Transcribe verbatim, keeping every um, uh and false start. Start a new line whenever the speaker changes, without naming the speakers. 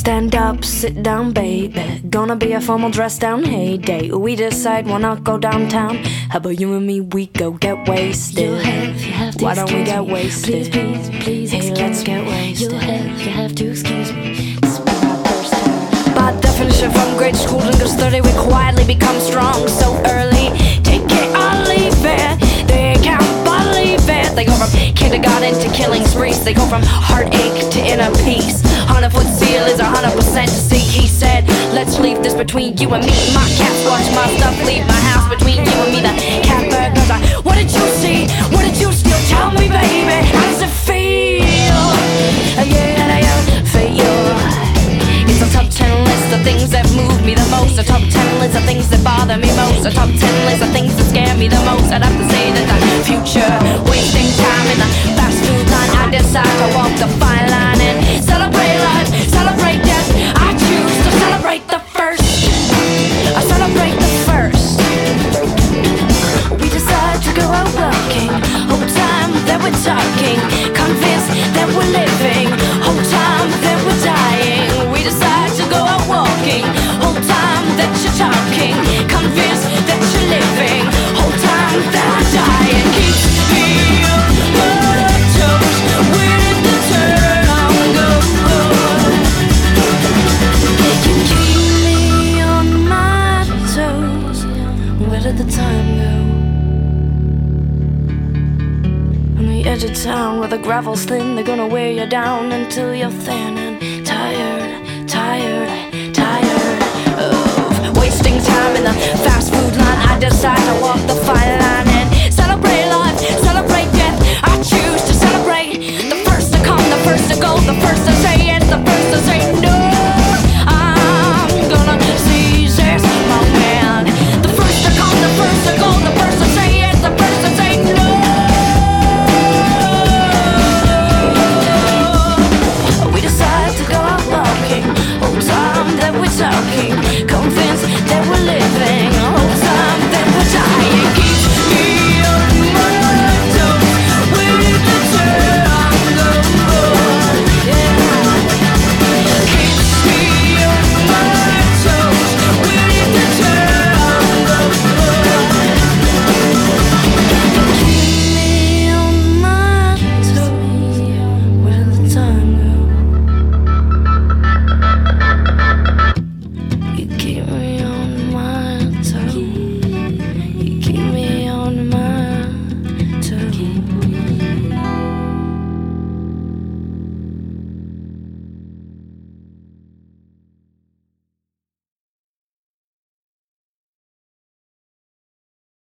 Stand up, sit down, baby. Gonna be a formal dress down heyday. We decide we'll not go downtown. How about you and me, we go get wasted?
You have, you have to
Why don't we get
me.
wasted?
Please, please, please,
hey,
excuse
let's
me.
get wasted.
You have, you have to excuse me. This is my first time.
By definition, from grade school to thirty, we quietly become strong so early. Take it or leave it. They can't believe it. They go from kindergarten to killing sprees. They go from heartache to inner peace. Hundred foot seal is a hundred percent to see. He said, let's leave this between you and me. My cats watch my stuff, leave my house between you and me. The cat burglars are, what did you see? What did you steal? Tell me, baby, how does it feel? Yeah, yeah, yeah, feel. It's a top ten list of things that move me the most. A top ten list of things that bother me most. A top ten list of things that scare me the most. I'd have to say that the future, wasting time in the fast food line. I decide to walk the fine line and celebrate life, celebrate death. I choose to celebrate the first. I celebrate the first. We decide to go out walking. Whole time that we're talking, convinced that we're living. Whole time that we're dying. We decide to go out walking. Whole time that you're talking, convinced that you're living. Whole time that we're dying. Keeps me on my toes. Where did the turn go? You keep me on my toes. Where did the time go? On the edge of town where the gravel's thin, they're gonna wear you down until you're thin and tired, tired, tired of wasting time in the fast food line. I decide to walk the fine